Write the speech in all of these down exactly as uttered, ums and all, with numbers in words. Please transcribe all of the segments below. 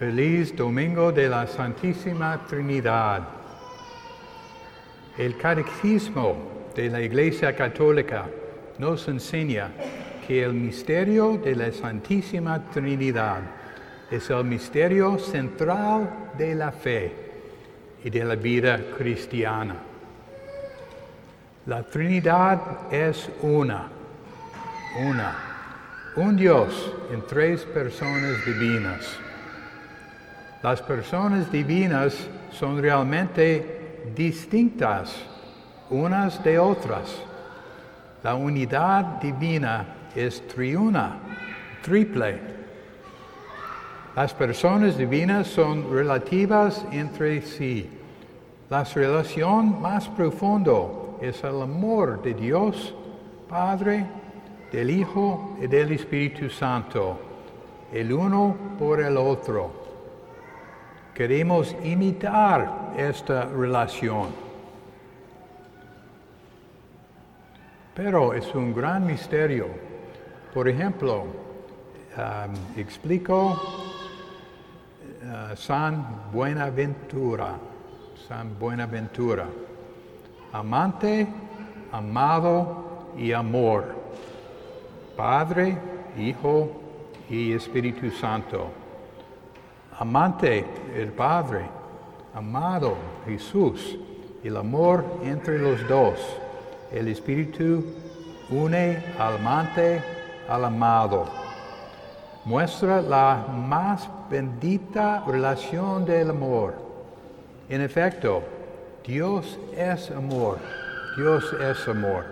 Feliz Domingo de la Santísima Trinidad. El Catecismo de la Iglesia Católica nos enseña que el misterio de la Santísima Trinidad es el misterio central de la fe y de la vida cristiana. La Trinidad es una, una, un Dios en tres personas divinas. Las personas divinas son realmente distintas unas de otras. La unidad divina es triuna, triple. Las personas divinas son relativas entre sí. La relación más profunda es el amor de Dios, Padre, del Hijo y del Espíritu Santo, el uno por el otro. Queremos imitar esta relación. Pero es un gran misterio. Por ejemplo, um, explico uh, San Buenaventura, San Buenaventura, amante, amado y amor, Padre, Hijo y Espíritu Santo. Amante, el Padre, amado, Jesús, el amor entre los dos. El Espíritu une al amante al amado. Muestra la más bendita relación del amor. En efecto, Dios es amor. Dios es amor.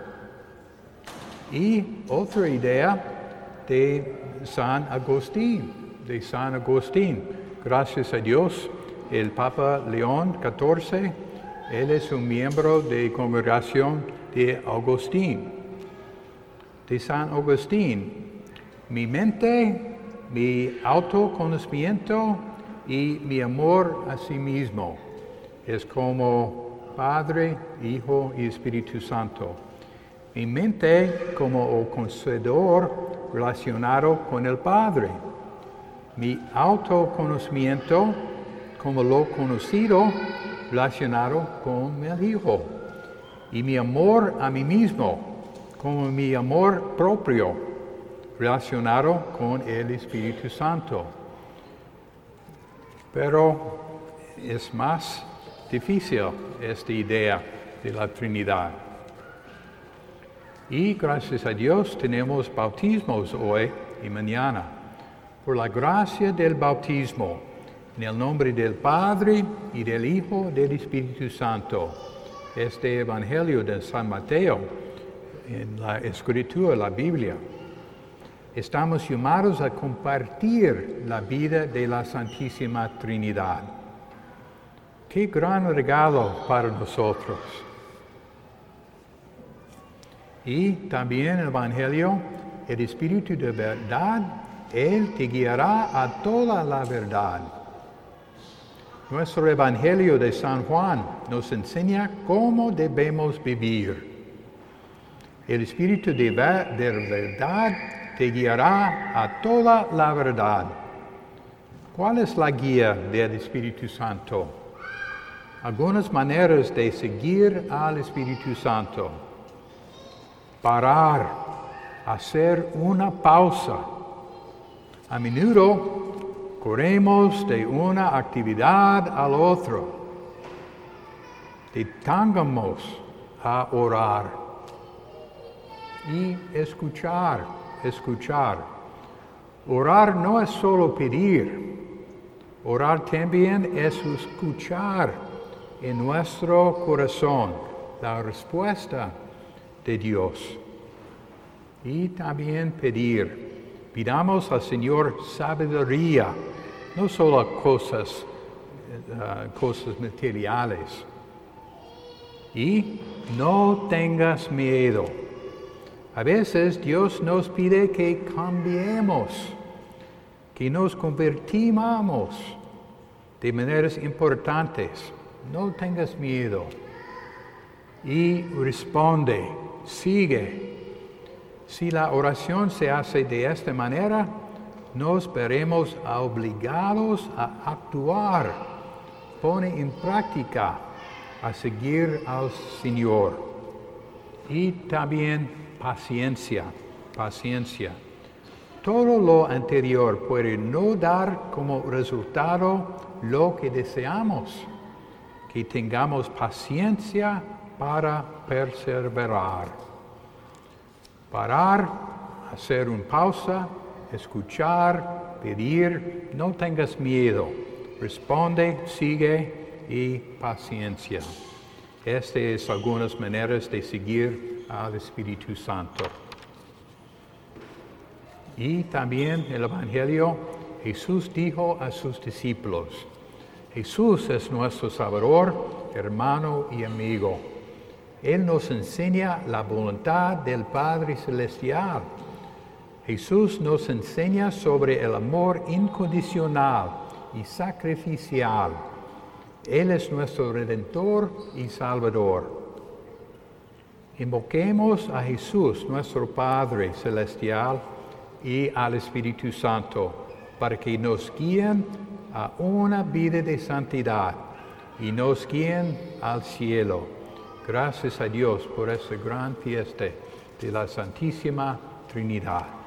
Y otra idea de San Agustín, de San Agustín. Gracias a Dios, el Papa León catorce, él es un miembro de congregación de Agustín. De San Agustín, mi mente, mi autoconocimiento y mi amor a sí mismo es como Padre, Hijo y Espíritu Santo. Mi mente como el conocedor relacionado con el Padre. Mi autoconocimiento como lo conocido relacionado con el Hijo. Y mi amor a mí mismo como mi amor propio relacionado con el Espíritu Santo. Pero es más difícil esta idea de la Trinidad. Y gracias a Dios tenemos bautismos hoy y mañana. Por la gracia del bautismo, en el nombre del Padre y del Hijo y del Espíritu Santo. Este Evangelio de San Mateo, en la Escritura, la Biblia. Estamos llamados a compartir la vida de la Santísima Trinidad. ¡Qué gran regalo para nosotros! Y también el Evangelio, el Espíritu de verdad, Él te guiará a toda la verdad. Nuestro Evangelio de San Juan nos enseña cómo debemos vivir. El Espíritu de, ver- de verdad te guiará a toda la verdad. ¿Cuál es la guía del Espíritu Santo? Algunas maneras de seguir al Espíritu Santo. Parar, hacer una pausa. A menudo corremos de una actividad a la otra. Detengamos a orar y escuchar, escuchar. Orar no es solo pedir. Orar también es escuchar en nuestro corazón la respuesta de Dios. Y también pedir. Pidamos al Señor sabiduría, no solo cosas, uh, cosas materiales. Y no tengas miedo. A veces Dios nos pide que cambiemos, que nos convertimos de maneras importantes. No tengas miedo. Y responde, sigue. Si la oración se hace de esta manera, nos veremos obligados a actuar, poner en práctica, a seguir al Señor. Y también paciencia, paciencia. Todo lo anterior puede no dar como resultado lo que deseamos, que tengamos paciencia para perseverar. Parar, hacer una pausa, escuchar, pedir, no tengas miedo, responde, sigue y paciencia. Estas es algunas maneras de seguir al Espíritu Santo. Y también el Evangelio, Jesús dijo a sus discípulos, Jesús es nuestro Salvador, hermano y amigo. Él nos enseña la voluntad del Padre Celestial. Jesús nos enseña sobre el amor incondicional y sacrificial. Él es nuestro Redentor y Salvador. Invoquemos a Jesús, nuestro Padre Celestial, y al Espíritu Santo, para que nos guíen a una vida de santidad y nos guíen al cielo. Gracias a Dios por esta gran fiesta de la Santísima Trinidad.